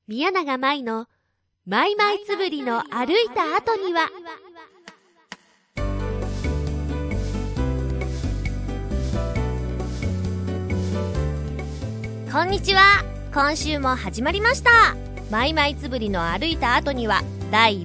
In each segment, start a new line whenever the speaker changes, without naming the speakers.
宮永舞のマイマイつぶりの歩いた後には。こんにちは。今週も始まりましたマイマイつぶりの歩いた後には第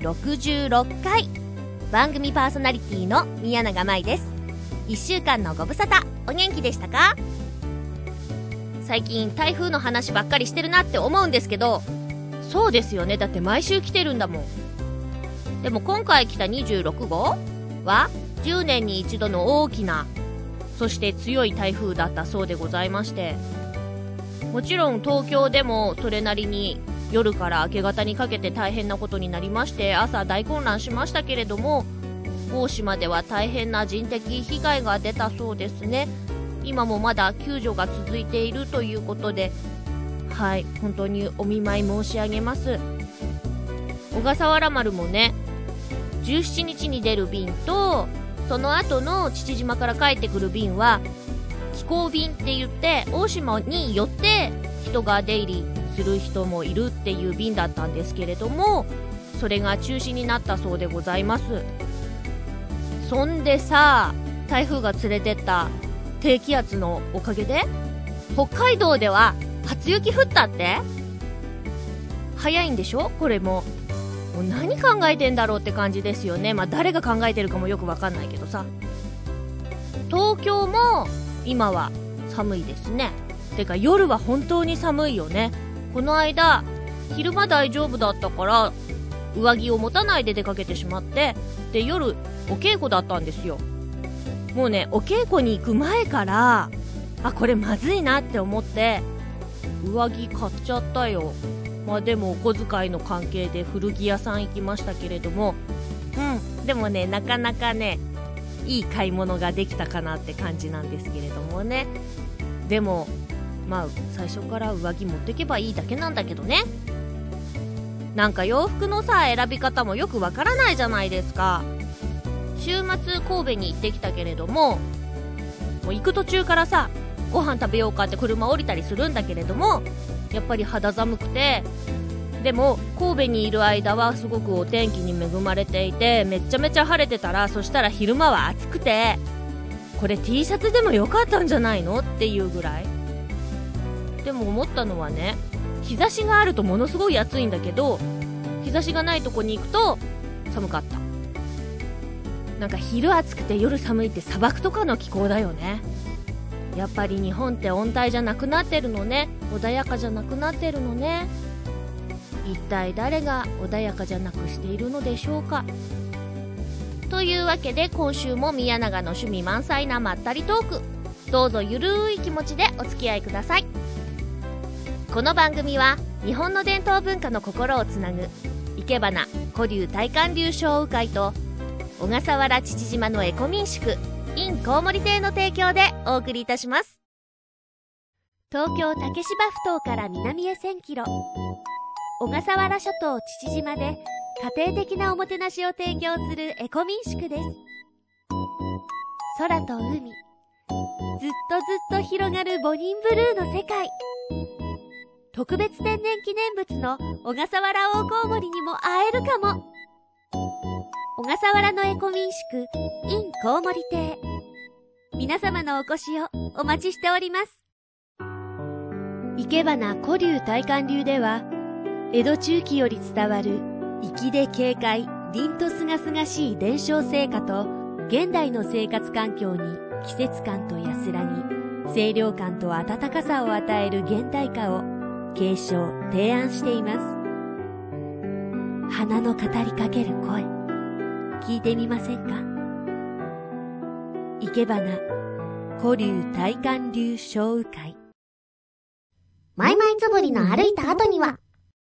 66回。番組パーソナリティの宮永舞です。1週間のご無沙汰お元気でしたか？最近台風の話ばっかりしてるなって思うんですけど、そうですよね。だって毎週来てるんだもん。でも今回来た26号は10年に一度の大きな、そして強い台風だったそうでございまして、もちろん東京でもそれなりに夜から明け方にかけて大変なことになりまして、朝大混乱しましたけれども、大島では大変な人的被害が出たそうですね。今もまだ救助が続いているということで、はい、本当にお見舞い申し上げます。小笠原丸もね、17日に出る便と、その後の父島から帰ってくる便は寄港便って言って、大島によって人が出入りする人もいるっていう便だったんですけれども、それが中止になったそうでございます。そんでさ、台風が連れてった低気圧のおかげで北海道では初雪降ったって？早いんでしょこれも。もう何考えてんだろうって感じですよね。まあ誰が考えてるかもよくわかんないけどさ。東京も今は寒いですね。てか夜は本当に寒いよね。この間昼間大丈夫だったから上着を持たないで出かけてしまって、で夜お稽古だったんですよ。もうね、お稽古に行く前からこれまずいなって思って上着買っちゃったよ。まあでもお小遣いの関係で古着屋さん行きましたけれども、でもね、なかなかねいい買い物ができたかなって感じなんですけれどもね。でもまあ最初から上着持ってけばいいだけなんだけどね。なんか洋服のさ選び方もよくわからないじゃないですか。週末神戸に行ってきたけれども、もう行く途中からさご飯食べようかって車降りたりするんだけれども、やっぱり肌寒くて、でも神戸にいる間はすごくお天気に恵まれていて、めちゃめちゃ晴れてたら、そしたら昼間は暑くて、これ T シャツでもよかったんじゃないのっていうぐらい。でも思ったのはね、日差しがあるとものすごい暑いんだけど、日差しがないとこに行くと寒かった。なんか昼暑くて夜寒いって砂漠とかの気候だよね。やっぱり日本って温帯じゃなくなってるのね。穏やかじゃなくなってるのね。一体誰が穏やかじゃなくしているのでしょうか。というわけで今週も宮永の趣味満載なまったりトーク、どうぞゆるい気持ちでお付き合いください。この番組は日本の伝統文化の心をつなぐいけばな古流大観流商雨会と小笠原父島のエコ民宿inコウモリ亭の提供でお送りいたします。東京竹芝ふ頭から南へ1000キロ、小笠原諸島父島で家庭的なおもてなしを提供するエコ民宿です。空と海、ずっとずっと広がるボニンブルーの世界。特別天然記念物の小笠原大コウモリにも会えるかも。小笠原のエコ民宿 in コウモリ亭、皆様のお越しをお待ちしております。いけばな古流大観流では、江戸中期より伝わる粋で軽快、凛とすがすがしい伝承成果と、現代の生活環境に季節感と安らぎ、清涼感と温かさを与える現代化を継承提案しています。花の語りかける声、聞いてみませんか？いけばな古流大観流商雨会。マイマイつぶりの歩いた後には。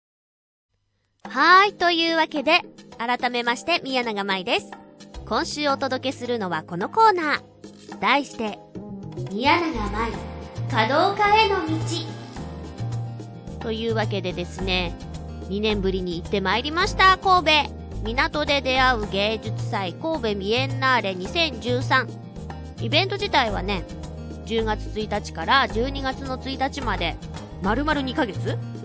というわけで改めまして宮永舞です。今週お届けするのはこのコーナー、題して宮永舞華道家への道というわけでですね、2年ぶりに行ってまいりました。神戸港で出会う芸術祭神戸ミエンナーレ2013。イベント自体はね、10月1日から12月の1日まで丸々2ヶ月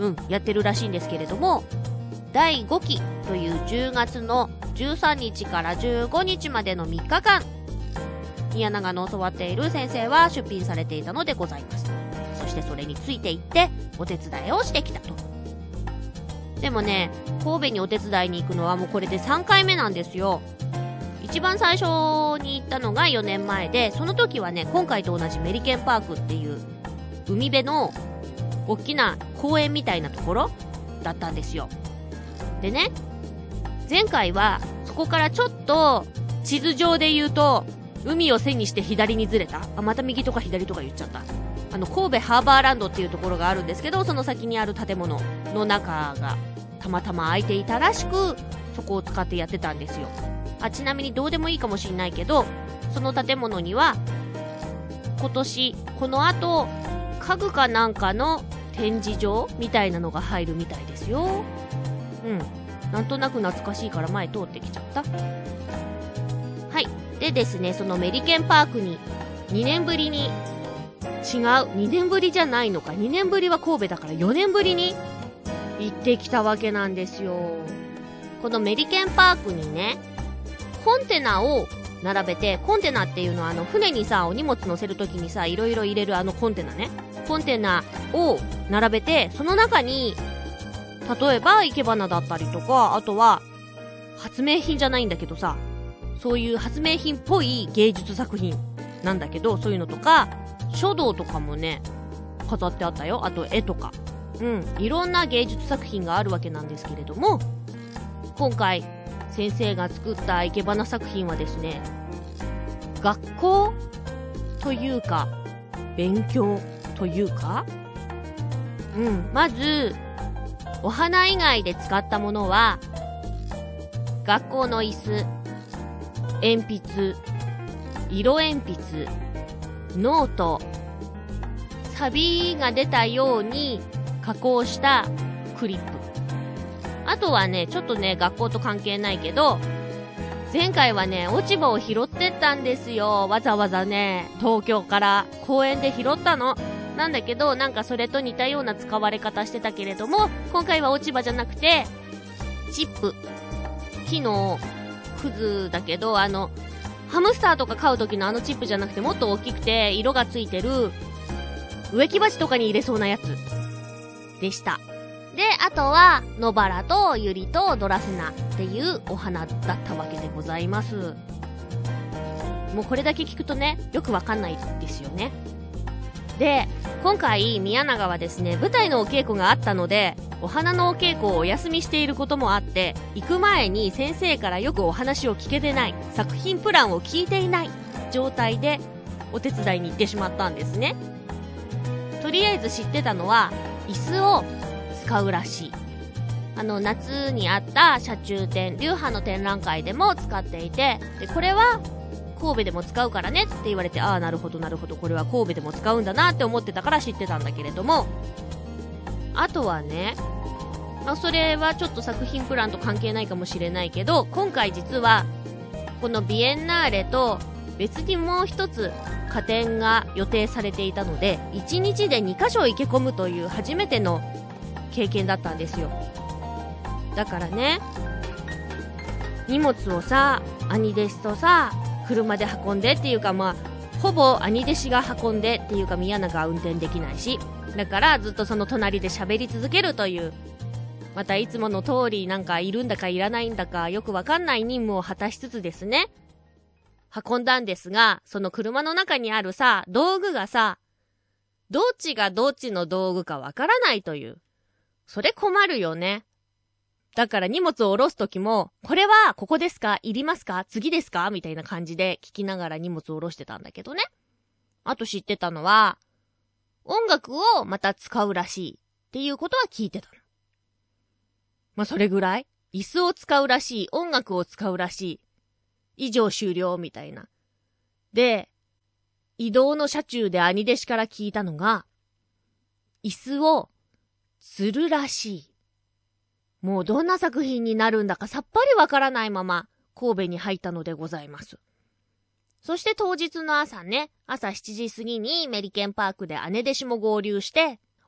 やってるらしいんですけれども、第5期という10月の13日から15日までの3日間、宮永の教わっている先生は出品されていたのでございます。そしてそれについて行ってお手伝いをしてきたと。でもね、神戸にお手伝いに行くのはもうこれで3回目なんですよ。一番最初に行ったのが4年前で、その時はね、今回と同じメリケンパークっていう海辺の大きな公園みたいなところだったんですよ。でね、前回はそこからちょっと地図上で言うと海を背にして左にずれた、また右とか左とか言っちゃった、神戸ハーバーランドっていうところがあるんですけど、その先にある建物の中がたまたま空いていたらしく、そこを使ってやってたんですよ。ちなみにどうでもいいかもしんないけど、その建物には今年この後家具かなんかの展示場みたいなのが入るみたいですよ。なんとなく懐かしいから前通ってきちゃった。はい。でですね、そのメリケンパークに2年ぶりに、2年ぶりじゃないのか、2年ぶりは神戸だから4年ぶりに行ってきたわけなんですよ。このメリケンパークにね、コンテナを並べて、コンテナっていうのは船にさ、お荷物乗せるときにさ、いろいろ入れるコンテナね。コンテナを並べて、その中に、例えば生け花だったりとか、あとは発明品じゃないんだけどさ、そういう発明品っぽい芸術作品なんだけど、そういうのとか書道とかもね飾ってあったよ。あと絵とか、いろんな芸術作品があるわけなんですけれども、今回先生が作った生け花作品はですね、学校というか勉強というか、まずお花以外で使ったものは、学校の椅子、鉛筆、色鉛筆、ノート、錆が出たように加工したクリップ。あとはね、ちょっとね、学校と関係ないけど、前回はね、落ち葉を拾ってったんですよ。わざわざね、東京から公園で拾ったの。なんだけど、なんかそれと似たような使われ方してたけれども、今回は落ち葉じゃなくてチップ、木のくずだけど、ハムスターとか飼う時のチップじゃなくて、もっと大きくて色がついてる植木鉢とかに入れそうなやつでした。で、あとは野バラとユリとドラセナっていうお花だったわけでございます。もうこれだけ聞くとね、よくわかんないですよね。で、今回宮永はですね、舞台のお稽古があったので、お花のお稽古をお休みしていることもあって、行く前に先生からよくお話を聞けてない、作品プランを聞いていない状態でお手伝いに行ってしまったんですね。とりあえず知ってたのは、椅子を使うらしい。夏にあった車中展、流派の展覧会でも使っていて、で、これは神戸でも使うからねって言われて、ああ、なるほどなるほど、これは神戸でも使うんだなって思ってたから知ってたんだけれども、あとはね、それはちょっと作品プランと関係ないかもしれないけど、今回実はこのビエンナーレと別にもう一つ個展が予定されていたので、1日で2カ所行け込むという初めての経験だったんですよ。だからね、荷物をさ、兄弟子とさ、車で運んでっていうか、ほぼ兄弟子が運んでっていうか、宮永は運転できないし、だからずっとその隣で喋り続けるという、またいつもの通りなんかいるんだかいらないんだかよくわかんない任務を果たしつつですね、運んだんですが、その車の中にあるさ、道具がさ、どっちがどっちの道具かわからないという、それ困るよね。だから荷物を下ろすときも、これはここですか？いりますか？次ですか？みたいな感じで聞きながら荷物を下ろしてたんだけどね。あと知ってたのは、音楽をまた使うらしいっていうことは聞いてたの。それぐらい。椅子を使うらしい、音楽を使うらしい。以上終了みたいな。で、移動の車中で兄弟子から聞いたのが、椅子を吊るらしい。もうどんな作品になるんだかさっぱりわからないまま神戸に入ったのでございます。そして当日の朝ね、朝7時過ぎにメリケンパークで姉弟子も合流して、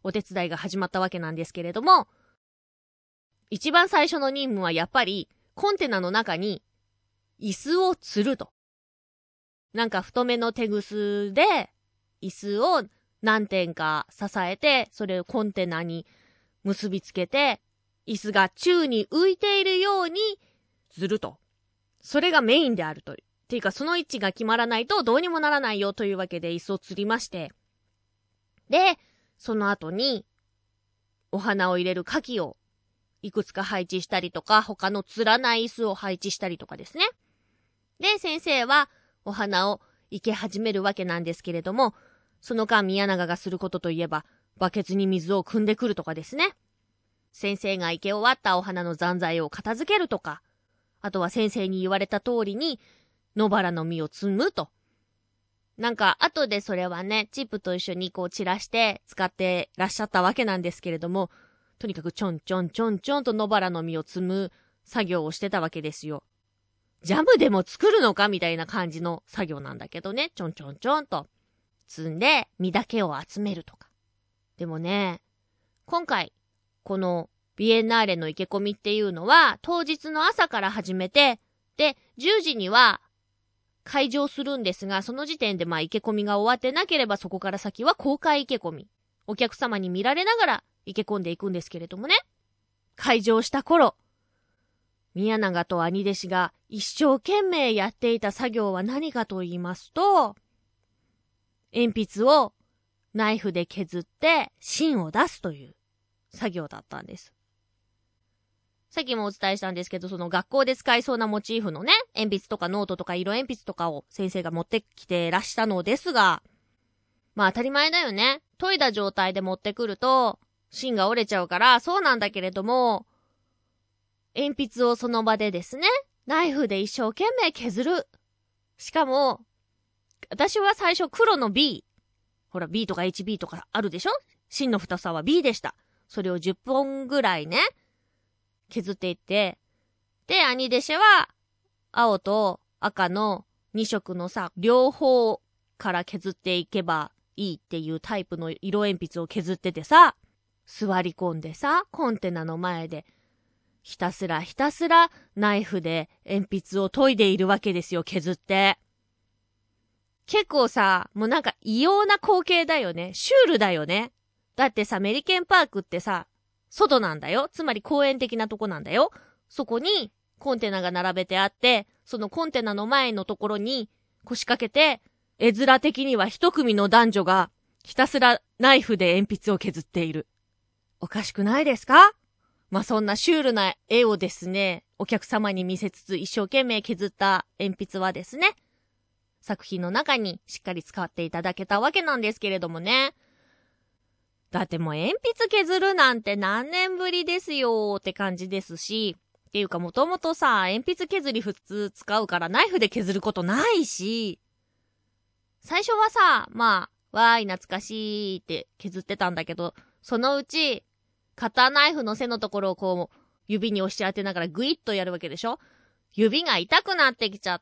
お手伝いが始まったわけなんですけれども、一番最初の任務はやっぱりコンテナの中に椅子を吊ると。なんか太めのテグスで椅子を何点か支えて、それをコンテナに結びつけて、椅子が宙に浮いているように吊ると。それがメインであるという。っていうか、その位置が決まらないとどうにもならないよというわけで椅子を吊りまして。で、その後にお花を入れる花器をいくつか配置したりとか、他の吊らない椅子を配置したりとかですね。で、先生はお花を生け始めるわけなんですけれども、その間宮永がすることといえば、バケツに水を汲んでくるとかですね。先生が生け終わったお花の残材を片付けるとか、あとは先生に言われた通りに野バラの実を摘むと。なんか後でそれはね、チップと一緒にこう散らして使ってらっしゃったわけなんですけれども、とにかくちょんちょんちょんちょんと野バラの実を摘む作業をしてたわけですよ。ジャムでも作るのかみたいな感じの作業なんだけどね、ちょんちょんちょんと摘んで実だけを集めるとか。でもね、今回このビエンナーレの生け込みっていうのは当日の朝から始めて、で10時には開場するんですが、その時点で生け込みが終わってなければそこから先は公開生け込み。お客様に見られながら生け込んでいくんですけれどもね。開場した頃、宮永と兄弟子が一生懸命やっていた作業は何かと言いますと、鉛筆をナイフで削って芯を出すという作業だったんです。さっきもお伝えしたんですけど、その学校で使いそうなモチーフのね、鉛筆とかノートとか色鉛筆とかを先生が持ってきてらしたのですが、当たり前だよね。研いだ状態で持ってくると芯が折れちゃうから、そうなんだけれども、鉛筆をその場でですね、ナイフで一生懸命削る。しかも、私は最初黒の B。ほら B とか HB とかあるでしょ？芯の太さは B でした。それを10本ぐらいね、削っていって、で、兄弟子は青と赤の2色のさ、両方から削っていけばいいっていうタイプの色鉛筆を削っててさ、座り込んでさ、コンテナの前でひたすらナイフで鉛筆を研いでいるわけですよ、削って。結構さ、もうなんか異様な光景だよね。シュールだよね。だってさ、メリケンパークってさ、外なんだよ。つまり公園的なとこなんだよ。そこにコンテナが並べてあって、そのコンテナの前のところに腰掛けて、絵面的には一組の男女がひたすらナイフで鉛筆を削っている。おかしくないですか？そんなシュールな絵をですね、お客様に見せつつ一生懸命削った鉛筆はですね、作品の中にしっかり使っていただけたわけなんですけれどもね。だってもう鉛筆削るなんて何年ぶりですよって感じですし、っていうかもともとさ、鉛筆削り普通使うからナイフで削ることないし、最初はさ、わーい懐かしいって削ってたんだけど、そのうちカッターナイフの背のところをこう指に押し当てながらグイッとやるわけでしょ。指が痛くなってきちゃって、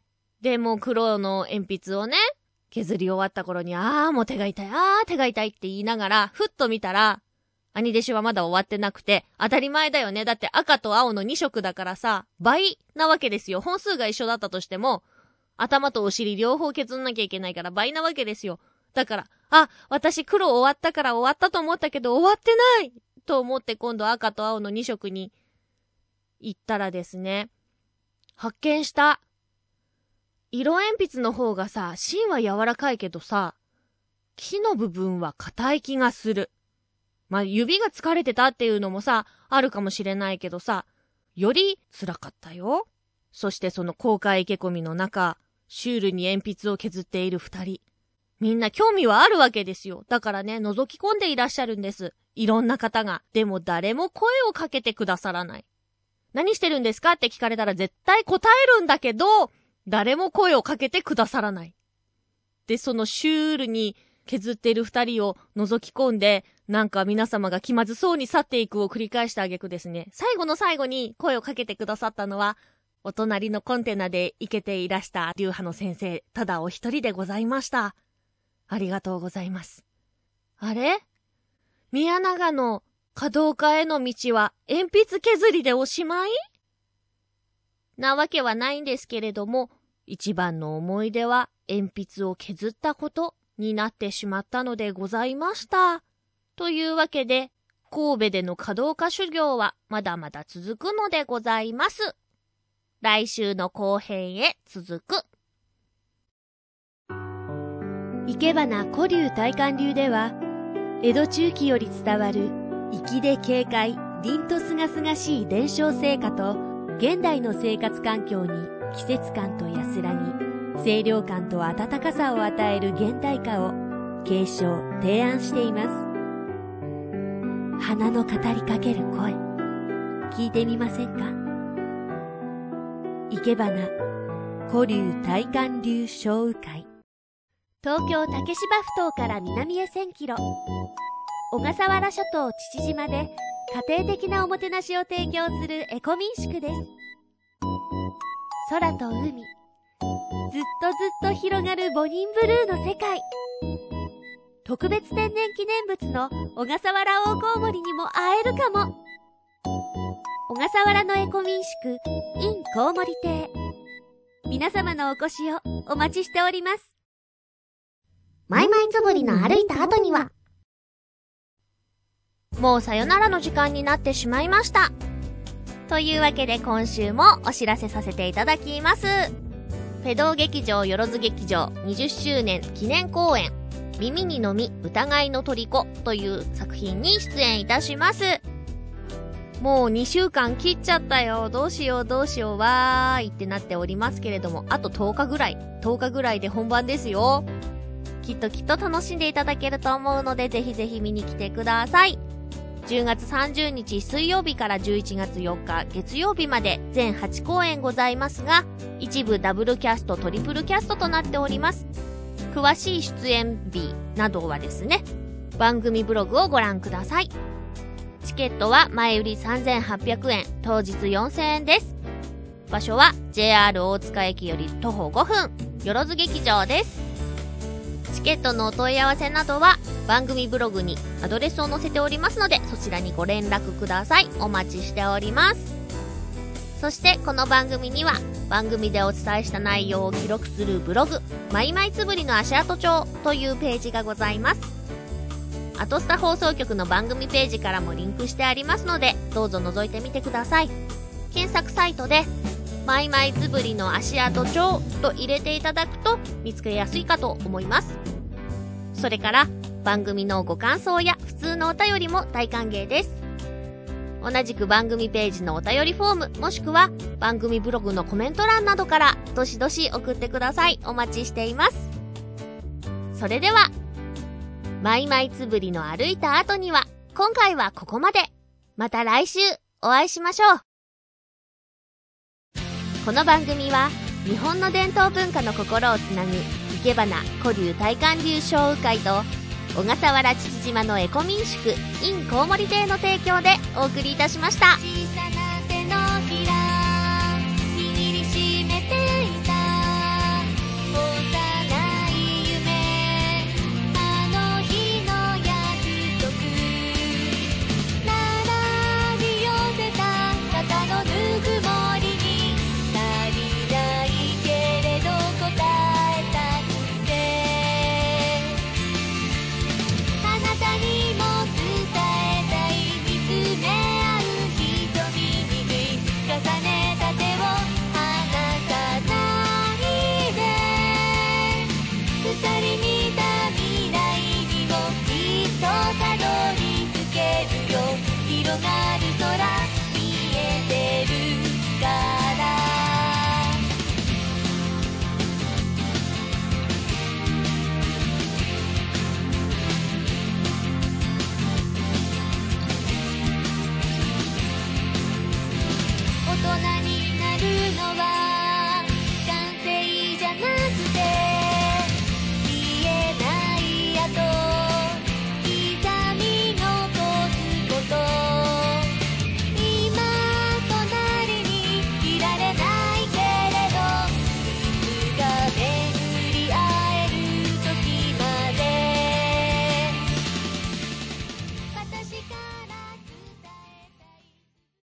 でもう黒の鉛筆をね、削り終わった頃にもう手が痛いって言いながらふっと見たら、兄弟子はまだ終わってなくて、当たり前だよね。だって赤と青の2色だからさ、倍なわけですよ。本数が一緒だったとしても、頭とお尻両方削んなきゃいけないから倍なわけですよ。だから、私黒終わったから終わったと思ったけど終わってないと思って今度赤と青の2色に行ったらですね、発見した。色鉛筆の方がさ、芯は柔らかいけどさ、木の部分は硬い気がする。指が疲れてたっていうのもさ、あるかもしれないけどさ、より辛かったよ。そしてその公開生け込みの中、シュールに鉛筆を削っている2人。みんな興味はあるわけですよ。だからね、覗き込んでいらっしゃるんです。いろんな方が。でも誰も声をかけてくださらない。何してるんですかって聞かれたら絶対答えるんだけど、誰も声をかけてくださらない。で、そのシュールに削っている2人を覗き込んで、なんか皆様が気まずそうに去っていくを繰り返した挙句ですね、最後の最後に声をかけてくださったのは、お隣のコンテナで生けていらした流派の先生、ただお一人でございました。ありがとうございます。あれ？ 宮永の華道家への道は鉛筆削りでおしまいなわけはないんですけれども、一番の思い出は鉛筆を削ったことになってしまったのでございました。というわけで、神戸での華道家修行はまだまだ続くのでございます。来週の後編へ続く。生け花古流大観流では、江戸中期より伝わる粋で軽快、凛とすがすがしい伝承成果と、現代の生活環境に季節感と安らぎ、清涼感と温かさを与える現代歌を継承・提案しています。花の語りかける声、聞いてみませんか？生け花古流大観流小雨会。東京竹芝埠頭から南へ1000キロ、小笠原諸島父島で家庭的なおもてなしを提供するエコ民宿です。空と海、ずっと広がるボニンブルーの世界。特別天然記念物の小笠原大コウモリにも会えるかも。小笠原のエコ民宿 in コウモリ亭、皆様のお越しをお待ちしております。マイマイつぶりの歩いた後には、もうさよならの時間になってしまいました。というわけで今週もお知らせさせていただきます。フェドウ劇場よろず劇場20周年記念公演、耳にのみ疑いの虜という作品に出演いたします。もう2週間切っちゃったよ、どうしようわーいってなっておりますけれども、あと10日ぐらいで本番ですよ。きっと楽しんでいただけると思うので、ぜひぜひ見に来てください。10月30日水曜日から11月4日月曜日まで全8公演ございますが、一部ダブルキャストトリプルキャストとなっております。詳しい出演日などはですね、番組ブログをご覧ください。チケットは前売り3800円、当日4000円です。場所は JR 大塚駅より徒歩5分、よろず劇場です。チケットのお問い合わせなどは番組ブログにアドレスを載せておりますので、そちらにご連絡ください。お待ちしております。そしてこの番組には番組でお伝えした内容を記録するブログ、マイマイつぶりの足跡帳というページがございます。アトスタ放送局の番組ページからもリンクしてありますので、どうぞ覗いてみてください。検索サイトでマイマイつぶりの足跡帳と入れていただくと見つけやすいかと思います。それから番組のご感想や普通のお便りも大歓迎です。同じく番組ページのお便りフォーム、もしくは番組ブログのコメント欄などからどしどし送ってください。お待ちしています。それではマイマイつぶりの歩いた後には、今回はここまで。また来週お会いしましょう。この番組は日本の伝統文化の心をつなぐ生け花古流大観流小雨会と小笠原父島のエコ民宿 in コウモリ亭の提供でお送りいたしました。小さな手のひら握りしめていた幼い夢、あの日の約束、並び寄せた肩のぬくもりに足りないけれど答えたくて、あなたにも伝えたい、見つめ合う瞳に重ねた手を離さないで、二人見た未来にもきっとたどり着けるよ、広がる空見えてるから。大人になるのは